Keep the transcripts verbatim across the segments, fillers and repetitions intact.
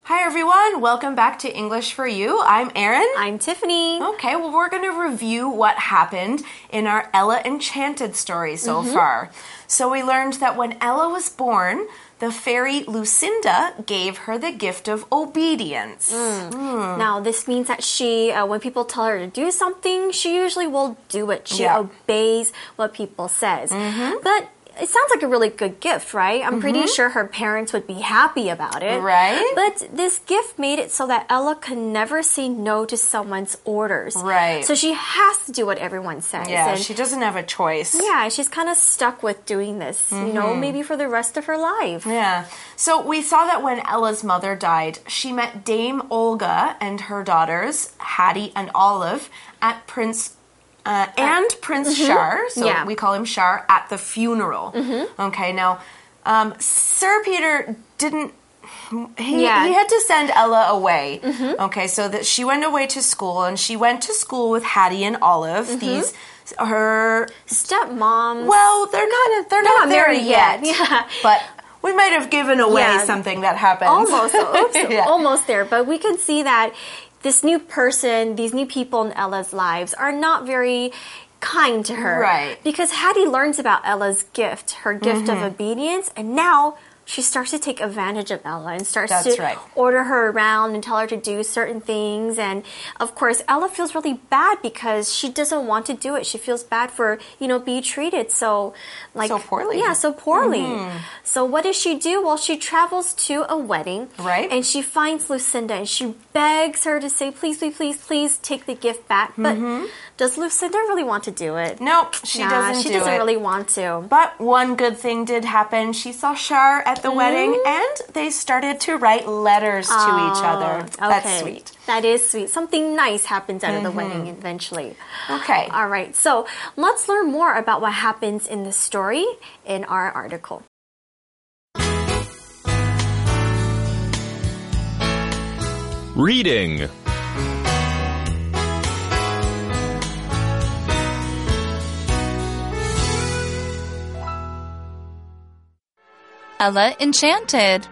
Hi everyone, welcome back to English for You. I'm Erin. I'm Tiffany. Okay, well we're going to review what happened in our Ella Enchanted story so mm-hmm. far. So we learned that when Ella was born, the fairy Lucinda gave her the gift of obedience. Mm. Mm. Now this means that she, uh, when people tell her to do something, she usually will do it. She yeah. obeys what people says. Mm-hmm. But it sounds like a really good gift, right? I'm mm-hmm. pretty sure her parents would be happy about it. Right. But this gift made it so that Ella could never say no to someone's orders. Right. So she has to do what everyone says. Yeah, and she doesn't have a choice. Yeah, she's kind of stuck with doing this, mm-hmm. you know, maybe for the rest of her life. Yeah. So we saw that when Ella's mother died, she met Dame Olga and her daughters, Hattie and Olive, at Prince Uh, and Prince mm-hmm. Shar, so yeah. we call him Shar, at the funeral. Mm-hmm. Okay, now, um, Sir Peter didn't, he, yeah. he had to send Ella away. Mm-hmm. Okay, so that she went away to school, and she went to school with Hattie and Olive, mm-hmm. these, her... stepmoms. Well, they're not, they're, they're not, not there married yet. yet. Yeah. But we might have given away yeah. something that happened. Almost, oops, yeah. almost there, but we can see that this new person, these new people in Ella's lives are not very kind to her. Right. Because Hattie learns about Ella's gift, her gift mm-hmm. of obedience, and now she starts to take advantage of Ella and starts That's to right. order her around and tell her to do certain things. And of course, Ella feels really bad because she doesn't want to do it. She feels bad for, you know, being treated so like so poorly. Yeah, so poorly. Mm-hmm. So what does she do? Well, she travels to a wedding. Right. And she finds Lucinda and she begs her to say, please, please, please, please take the gift back. But mm-hmm. does Lucinda really want to do it? Nope, she nah, doesn't she do doesn't it. really want to. But one good thing did happen. She saw Shar at the mm. wedding, and they started to write letters oh, to each other. Okay. That's sweet. That is sweet. Something nice happens out mm-hmm. of the wedding eventually. Okay. All right. So let's learn more about what happens in the story in our article. Reading. Ella Enchanted.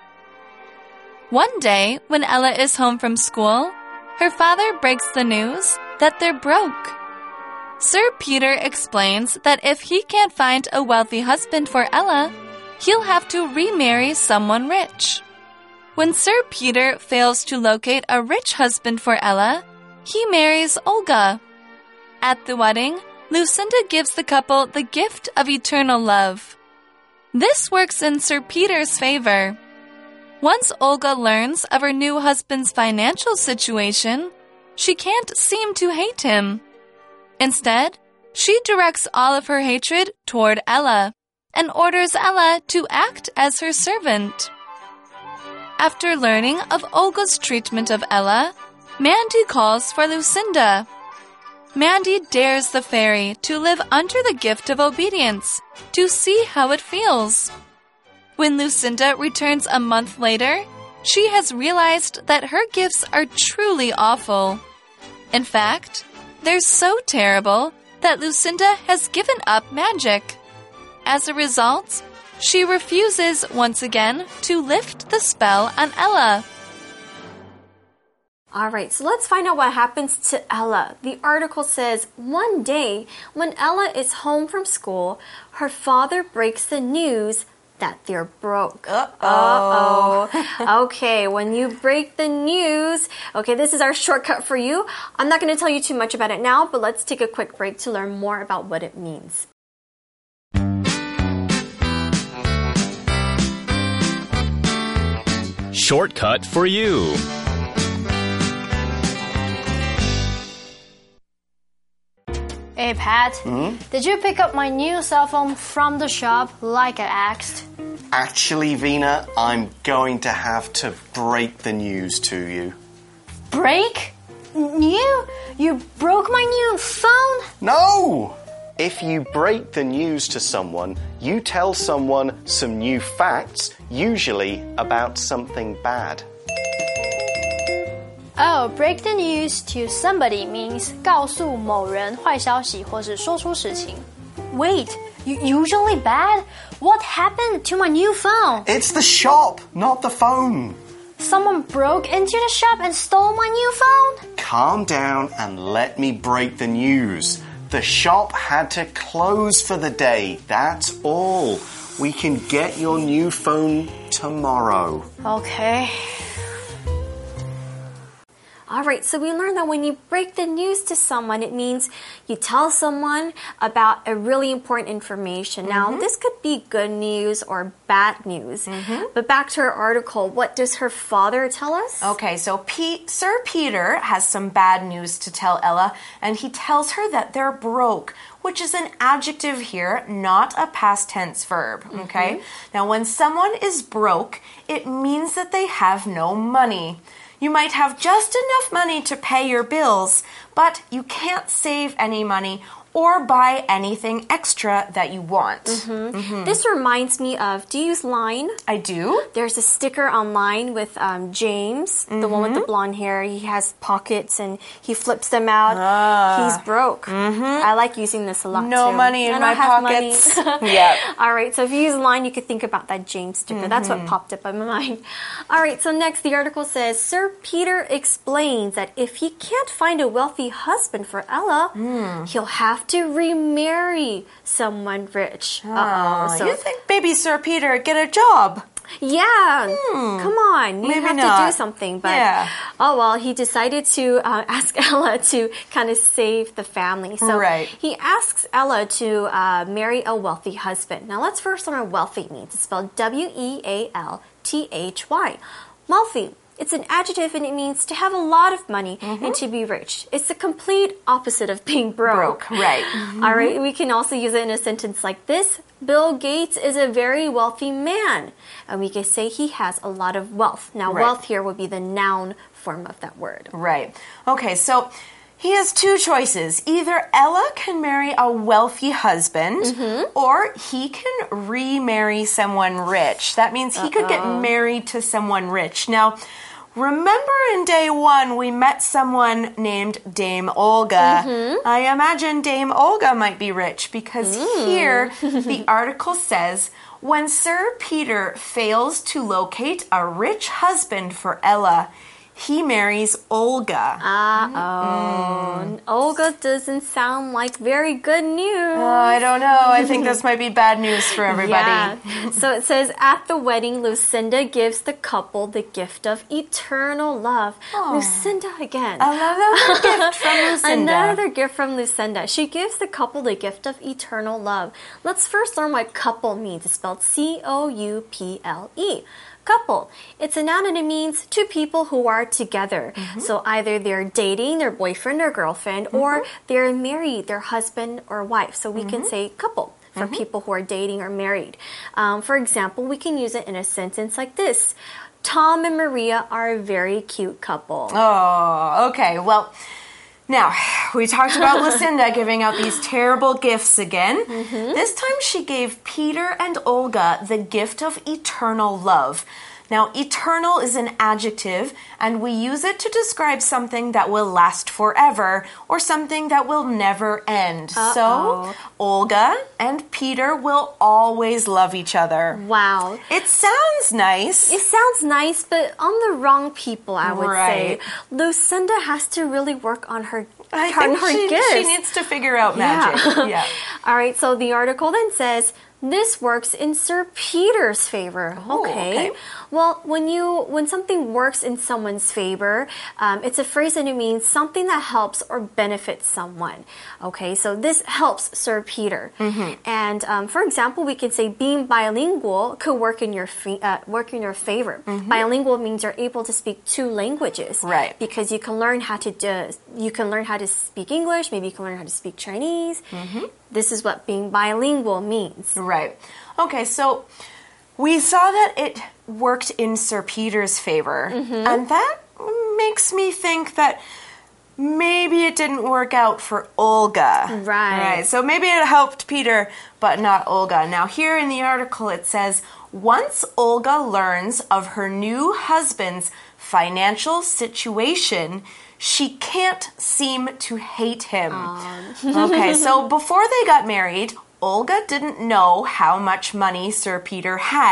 One day, when Ella is home from school, her father breaks the news that they're broke. Sir Peter explains that if he can't find a wealthy husband for Ella, he'll have to remarry someone rich. When Sir Peter fails to locate a rich husband for Ella, he marries Olga. At the wedding, Lucinda gives the couple the gift of eternal love. This works in Sir Peter's favor. Once Olga learns of her new husband's financial situation, she can't seem to hate him. Instead, she directs all of her hatred toward Ella and orders Ella to act as her servant. After learning of Olga's treatment of Ella, Mandy calls for Lucinda. Mandy dares the fairy to live under the gift of obedience to see how it feels. When Lucinda returns a month later, she has realized that her gifts are truly awful. In fact, they're so terrible that Lucinda has given up magic. As a result, she refuses once again to lift the spell on Ella. All right, so let's find out what happens to Ella. The article says, one day, when Ella is home from school, her father breaks the news that they're broke. Uh-oh. Uh-oh. Okay, when you break the news, okay, this is our shortcut for you. I'm not going to tell you too much about it now, but let's take a quick break to learn more about what it means. Shortcut for you. Hey Pat, mm-hmm. did you pick up my new cell phone from the shop like I asked? Actually, Vina, I'm going to have to break the news to you. Break? New? You broke my new phone? No! If you break the news to someone, you tell someone some new facts, usually about something bad. Oh, break the news to somebody means 告诉某人坏消息或是说出事情. Wait, usually bad? What happened to my new phone? It's the shop, not the phone. Someone broke into the shop and stole my new phone? Calm down and let me break the news. The shop had to close for the day. That's all. We can get your new phone tomorrow. Okay. Alright, so we learned that when you break the news to someone, it means you tell someone about a really important information. Now, mm-hmm. this could be good news or bad news. Mm-hmm. But back to our article, what does her father tell us? Okay, so P- Sir Peter has some bad news to tell Ella, and he tells her that they're broke, which is an adjective here, not a past tense verb, okay? Mm-hmm. Now, when someone is broke, it means that they have no money. You might have just enough money to pay your bills, but you can't save any money or buy anything extra that you want. Mm-hmm. Mm-hmm. This reminds me of, do you use Line? I do. There's a sticker online with um, James, mm-hmm. the one with the blonde hair. He has pockets and he flips them out. Uh, He's broke. Mm-hmm. I like using this a lot no too. money in I my pockets. Yeah. All right, so if you use Line, you could think about that James sticker. Mm-hmm. That's what popped up in my mind. All right, so next the article says, Sir Peter explains that if he can't find a wealthy husband for Ella, mm. he'll have to remarry someone rich. Uh-oh. So, you think maybe Sir Peter get a job? Yeah, hmm. come on. You maybe have not. to do something. But yeah. oh well, he decided to uh, ask Ella to kind of save the family. So right. he asks Ella to uh, marry a wealthy husband. Now let's first learn what wealthy means. It's spelled W E A L T H Y. Wealthy. It's an adjective and it means to have a lot of money mm-hmm. and to be rich. It's the complete opposite of being broke. Broke, right. Mm-hmm. All right, we can also use it in a sentence like this. Bill Gates is a very wealthy man. And we can say he has a lot of wealth. Now, right. wealth here would be the noun form of that word. Right. Okay, so he has two choices. Either Ella can marry a wealthy husband, mm-hmm. or he can remarry someone rich. That means he Uh-oh. could get married to someone rich. Now, remember in day one, we met someone named Dame Olga. Mm-hmm. I imagine Dame Olga might be rich because mm. here the article says, when Sir Peter fails to locate a rich husband for Ella, he marries Olga. Uh-oh. Mm. Olga doesn't sound like very good news. Oh, I don't know. I think this might be bad news for everybody. Yeah. So it says, at the wedding, Lucinda gives the couple the gift of eternal love. Oh. Lucinda again. Another gift from Lucinda. Another gift from Lucinda. She gives the couple the gift of eternal love. Let's first learn what couple means. It's spelled C O U P L E. Couple. It's a noun and it means two people who are together. Mm-hmm. So either they're dating their boyfriend or girlfriend, mm-hmm. or they're married, their husband or wife. So we mm-hmm. can say couple for mm-hmm. people who are dating or married. Um, for example, we can use it in a sentence like this. Tom and Maria are a very cute couple. Oh, okay. Well, now, we talked about Lucinda giving out these terrible gifts again. Mm-hmm. This time she gave Peter and Olga the gift of eternal love. Now, eternal is an adjective, and we use it to describe something that will last forever or something that will never end. Uh-oh. So, Olga and Peter will always love each other. Wow. It sounds nice. It sounds nice, but on the wrong people, I would right. say. Lucinda has to really work on her I on think her she, gifts. she needs to figure out magic. Yeah. yeah. All right, so the article then says, this works in Sir Peter's favor. Oh, okay. okay. Well, when you when something works in someone's favor, um, it's a phrase and it means something that helps or benefits someone. Okay, so this helps Sir Peter. Mm-hmm. And um, for example, we can say being bilingual could work in your fa- uh, work in your favor. Mm-hmm. Bilingual means you're able to speak two languages, right? Because you can learn how to do, you can learn how to speak English. Maybe you can learn how to speak Chinese. Mm-hmm. This is what being bilingual means. Right. Okay, so we saw that it worked in Sir Peter's favor, mm-hmm. and that makes me think that maybe it didn't work out for Olga. Right. Right. So maybe it helped Peter, but not Olga. Now, here in the article it says, once Olga learns of her new husband's financial situation, she can't seem to hate him. Okay, so before they got married, Olga didn't know how much money Sir Peter had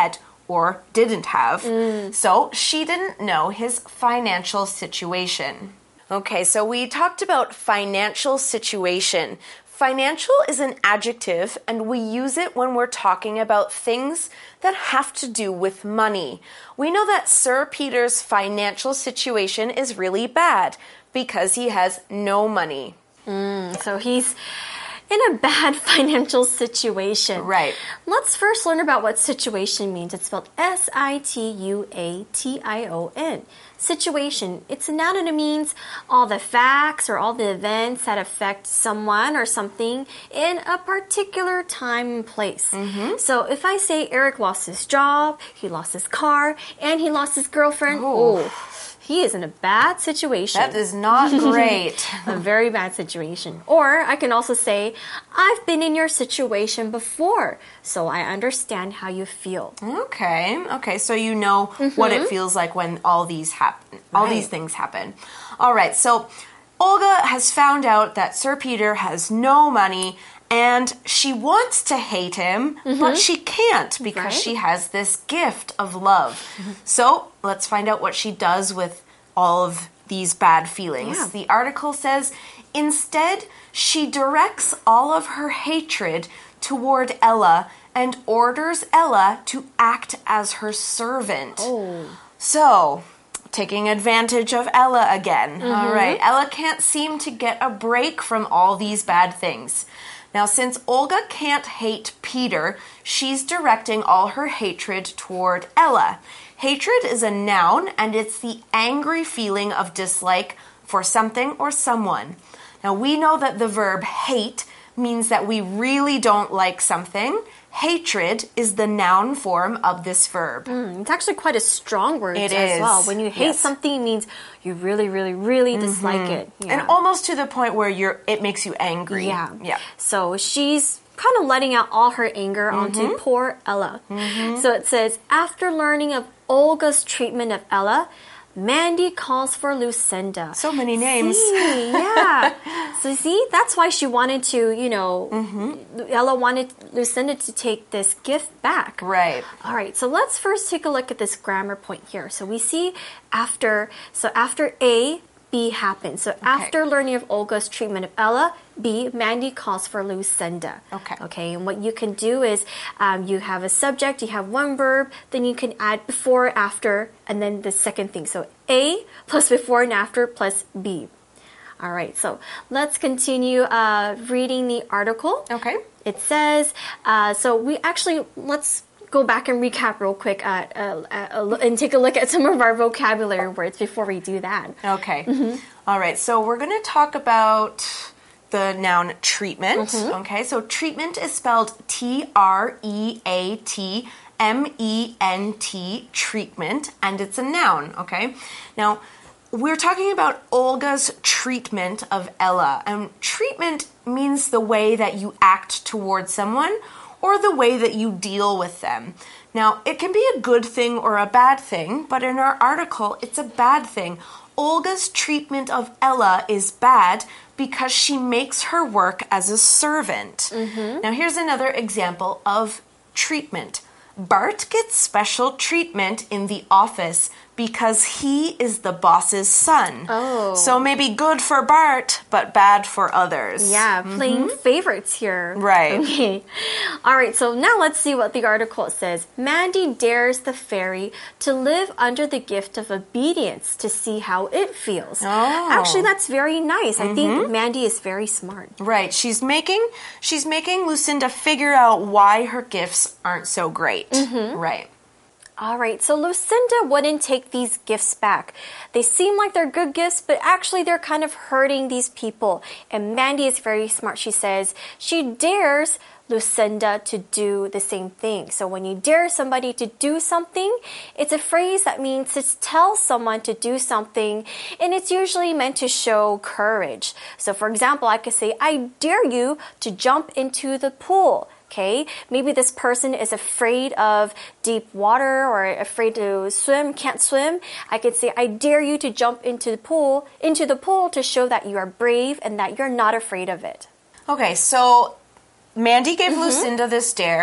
or didn't have. Mm. So she didn't know his financial situation. Okay, so we talked about financial situation. Financial is an adjective, and we use it when we're talking about things that have to do with money. We know that Sir Peter's financial situation is really bad because he has no money. Mm, so he's in a bad financial situation. Right. Let's first learn about what situation means. It's spelled S I T U A T I O N. Situation. It's a noun and it means all the facts or all the events that affect someone or something in a particular time and place. Mm-hmm. So if I say Eric lost his job, he lost his car, and he lost his girlfriend, oh, he is in a bad situation. That is not great. A very bad situation. Or I can also say, I've been in your situation before, so I understand how you feel. Okay. Okay. So you know mm-hmm. what it feels like when all these happen. All right. these things happen. All right. So Olga has found out that Sir Peter has no money and she wants to hate him, mm-hmm. but she can't because right. she has this gift of love. Mm-hmm. So let's find out what she does with all of these bad feelings. Yeah. The article says, instead, she directs all of her hatred toward Ella and orders Ella to act as her servant. Oh. So, taking advantage of Ella again. Mm-hmm. All right, Ella can't seem to get a break from all these bad things. Now, since Olga can't hate Peter, she's directing all her hatred toward Ella. Hatred is a noun, and it's the angry feeling of dislike for something or someone. Now, we know that the verb hate means that we really don't like something. Hatred is the noun form of this verb. Mm, it's actually quite a strong word it as is. well. When you hate yes. something, it means you really, really, really mm-hmm. dislike it. Yeah. And almost to the point where you're, it makes you angry. Yeah. Yeah. So she's kind of letting out all her anger mm-hmm. onto poor Ella. Mm-hmm. So it says, after learning of Olga's treatment of Ella, Mandy calls for Lucinda. So many names. See, yeah. So see, that's why she wanted to, you know, mm-hmm. Ella wanted Lucinda to take this gift back. Right. All right, so let's first take a look at this grammar point here. So we see after, so after A, B happens. So okay. after learning of Olga's treatment of Ella, B, Mandy calls for Lucinda. Okay. Okay, and what you can do is um, you have a subject, you have one verb, then you can add before, after, and then the second thing. So A plus before and after plus B. All right, so let's continue uh, reading the article. Okay. It says, uh, so we actually, let's go back and recap real quick uh, uh, uh, and take a look at some of our vocabulary words before we do that. Okay. Mm-hmm. All right. So we're going to talk about the noun treatment. Mm-hmm. Okay. So treatment is spelled T R E A T M E N T, treatment, and it's a noun. Okay. Now, we're talking about Olga's treatment of Ella, and treatment means the way that you act towards someone or the way that you deal with them. Now, it can be a good thing or a bad thing, but in our article, it's a bad thing. Olga's treatment of Ella is bad because she makes her work as a servant. Mm-hmm. Now, here's another example of treatment. Bart gets special treatment in the office because he is the boss's son. Oh. So maybe good for Bart, but bad for others. Yeah, playing mm-hmm. favorites here. Right. Okay. All right, so now let's see what the article says. Mandy dares the fairy to live under the gift of obedience to see how it feels. Oh. Actually, that's very nice. Mm-hmm. I think Mandy is very smart. Right. She's making she's making Lucinda figure out why her gifts aren't so great. Mm-hmm. Right. All right, so Lucinda wouldn't take these gifts back. They seem like they're good gifts, but actually they're kind of hurting these people. And Mandy is very smart. She says she dares Lucinda to do the same thing. So when you dare somebody to do something, it's a phrase that means to tell someone to do something, and it's usually meant to show courage. So for example, I could say, I dare you to jump into the pool. Okay, maybe this person is afraid of deep water or afraid to swim, can't swim. I could say, I dare you to jump into the pool, into the pool to show that you are brave and that you're not afraid of it. Okay, so Mandy gave mm-hmm. Lucinda this dare,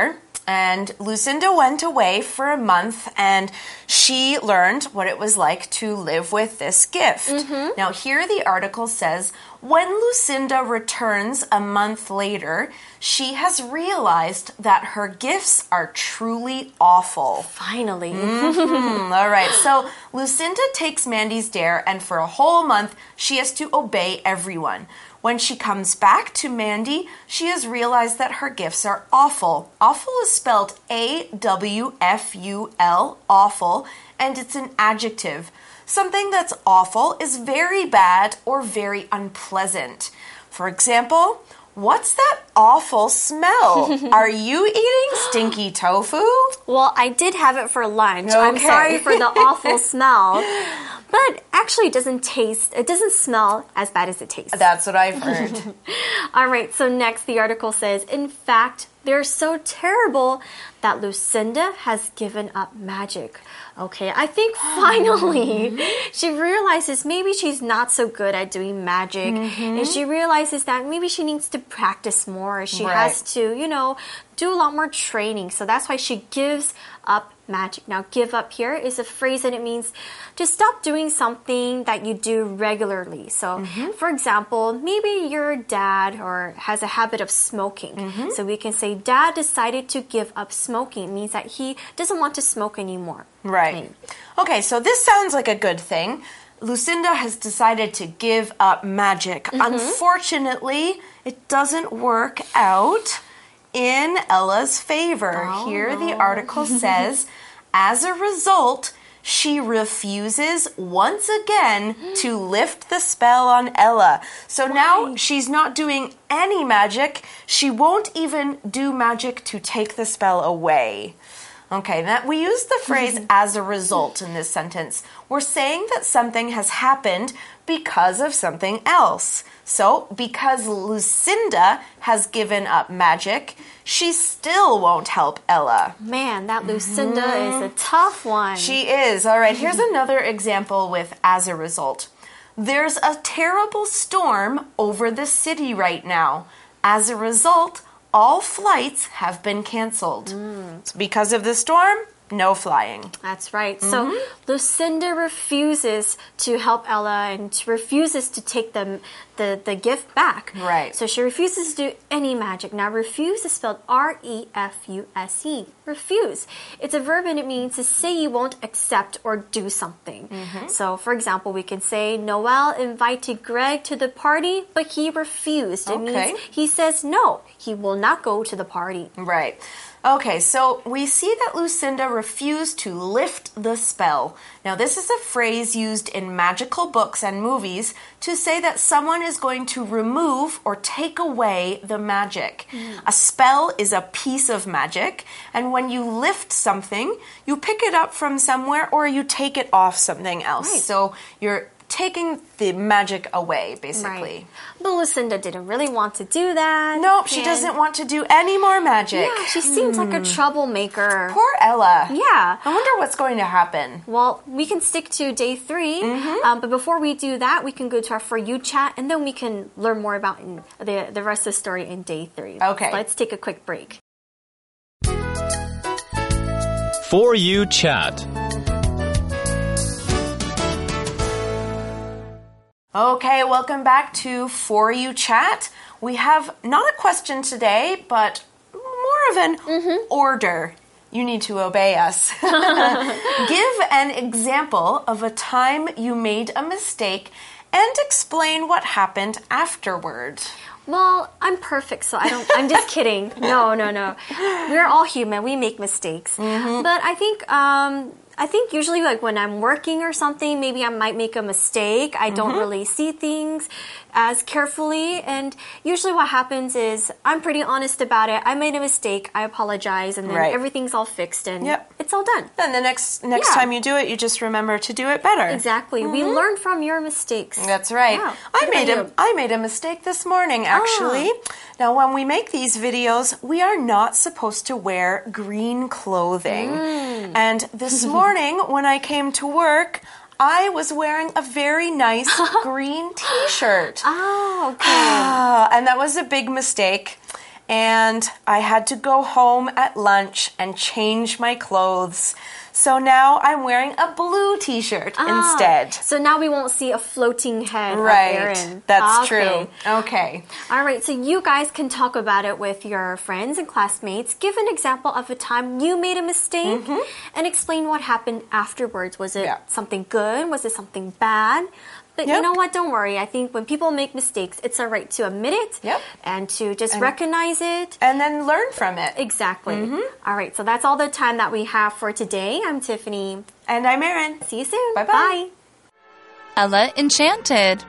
And Lucinda went away for a month and she learned what it was like to live with this gift. Mm-hmm. Now, here the article says, when Lucinda returns a month later, she has realized that her gifts are truly awful. Finally. Mm-hmm. All right, so Lucinda takes Mandy's dare, and for a whole month, she has to obey everyone. When she comes back to Mandy, she has realized that her gifts are awful. Awful is spelled A W F U L, awful, and it's an adjective. Something that's awful is very bad or very unpleasant. For example, what's that awful smell? Are you eating stinky tofu? Well, I did have it for lunch. Okay. I'm sorry for the awful smell. But actually, it doesn't taste, it doesn't smell as bad as it tastes. That's what I've heard. All right, so next the article says, in fact, they're so terrible that Lucinda has given up magic. Okay, I think finally she realizes maybe she's not so good at doing magic. Mm-hmm. And she realizes that maybe she needs to practice more. She right. has to, you know, do a lot more training. So that's why she gives up magic. Now, give up here is a phrase and it means to stop doing something that you do regularly. So, mm-hmm. for example, maybe your dad or has a habit of smoking. Mm-hmm. So we can say, Dad decided to give up smoking. It means that he doesn't want to smoke anymore. Right. Okay, so this sounds like a good thing. Lucinda has decided to give up magic. Mm-hmm. Unfortunately, it doesn't work out in Ella's favor. Oh, Here no. the article says, as a result, she refuses once again to lift the spell on Ella. So Why? Now she's not doing any magic. She won't even do magic to take the spell away. Okay, that we use the phrase as a result in this sentence. We're saying that something has happened because of something else. So, because Lucinda has given up magic, she still won't help Ella. Man, that Lucinda mm-hmm. is a tough one. She is. All right, here's another example with as a result. There's a terrible storm over the city right now. As a result, all flights have been canceled. Mm. So because of the storm, no flying. That's right. Mm-hmm. So Lucinda refuses to help Ella and refuses to take the, the, the gift back. Right. So she refuses to do any magic. Now, refuse is spelled R E F U S E. Refuse. It's a verb and it means to say you won't accept or do something. Mm-hmm. So, for example, we can say, Noel invited Greg to the party, but he refused. It okay. means he says no, he will not go to the party. Right. Okay, so we see that Lucinda refused to lift the spell. Now, this is a phrase used in magical books and movies to say that someone is going to remove or take away the magic. Mm. A spell is a piece of magic, and when you lift something, you pick it up from somewhere or you take it off something else. Right. So you're taking the magic away, basically. Right. But Lucinda didn't really want to do that. Nope, she doesn't want to do any more magic. Yeah, she seems mm. like a troublemaker. Poor Ella. Yeah. I wonder what's going to happen. Well, we can stick to day three, mm-hmm. um, but before we do that, we can go to our For You chat, and then we can learn more about in the, the rest of the story in day three. Okay. So let's take a quick break. For You chat. Okay, welcome back to For You Chat. We have not a question today, but more of an mm-hmm. order. You need to obey us. Give an example of a time you made a mistake and explain what happened afterward. Well, I'm perfect, so I don't, I'm just kidding. No, no, no. We're all human. We make mistakes. Mm-hmm. But I think, um, I think usually like when I'm working or something, maybe I might make a mistake. I don't mm-hmm. really see things as carefully. And usually what happens is I'm pretty honest about it. I made a mistake. I apologize. And then right. everything's all fixed and yep. it's all done. Then the next next yeah. time you do it, you just remember to do it better. Exactly. Mm-hmm. We learn from your mistakes. That's right. Yeah. I made a I made a mistake this morning, actually. Ah. Now, when we make these videos, we are not supposed to wear green clothing. Mm. And this morning, when I came to work, I was wearing a very nice green t-shirt. Oh, okay. And that was a big mistake. and I had to go home at lunch and change my clothes. So now I'm wearing a blue t-shirt ah, instead. So now we won't see a floating head right. of Aaron. That's okay. true. Okay. All right, so you guys can talk about it with your friends and classmates. Give an example of a time you made a mistake mm-hmm. and explain what happened afterwards. Was it yeah. something good? Was it something bad? But yep. you know what? Don't worry. I think when people make mistakes, it's all right to admit it yep. and to just and, recognize it. And then learn from it. Exactly. Mm-hmm. All right. So that's all the time that we have for today. I'm Tiffany. And I'm Erin. See you soon. Bye-bye. Bye. Ella Enchanted.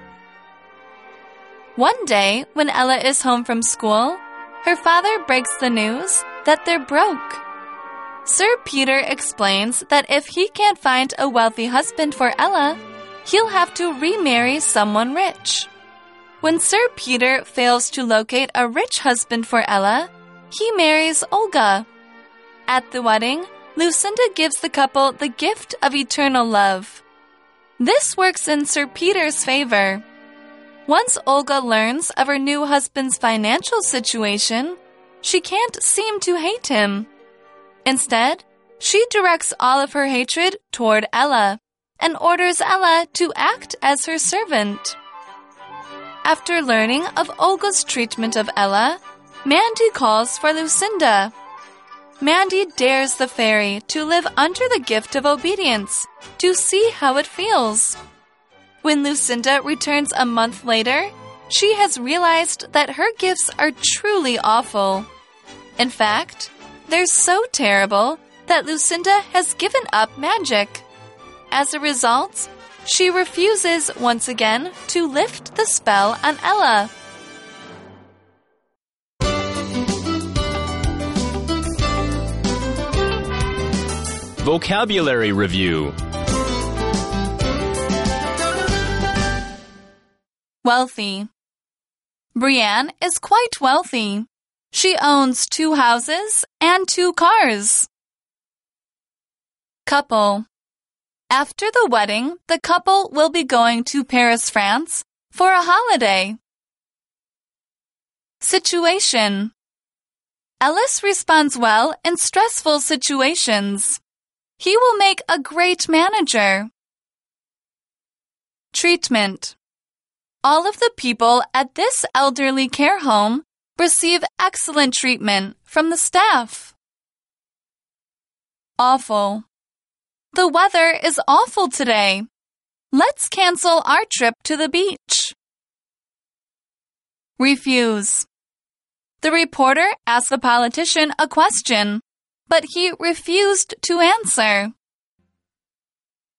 One day, when Ella is home from school, her father breaks the news that they're broke. Sir Peter explains that if he can't find a wealthy husband for Ella, he'll have to remarry someone rich. When Sir Peter fails to locate a rich husband for Ella, he marries Olga. At the wedding, Lucinda gives the couple the gift of eternal love. This works in Sir Peter's favor. Once Olga learns of her new husband's financial situation, she can't seem to hate him. Instead, she directs all of her hatred toward Ella and orders Ella to act as her servant. After learning of Olga's treatment of Ella, Mandy calls for Lucinda. Mandy dares the fairy to live under the gift of obedience to see how it feels. When Lucinda returns a month later, she has realized that her gifts are truly awful. In fact, they're so terrible that Lucinda has given up magic. As a result, she refuses once again to lift the spell on Ella. Vocabulary Review. Wealthy. Brienne is quite wealthy. She owns two houses and two cars. Couple. After the wedding, the couple will be going to Paris, France, for a holiday. Situation. Ellis responds well in stressful situations. He will make a great manager. Treatment. All of the people at this elderly care home receive excellent treatment from the staff. Awful. The weather is awful today. Let's cancel our trip to the beach. Refuse. The reporter asked the politician a question, but he refused to answer.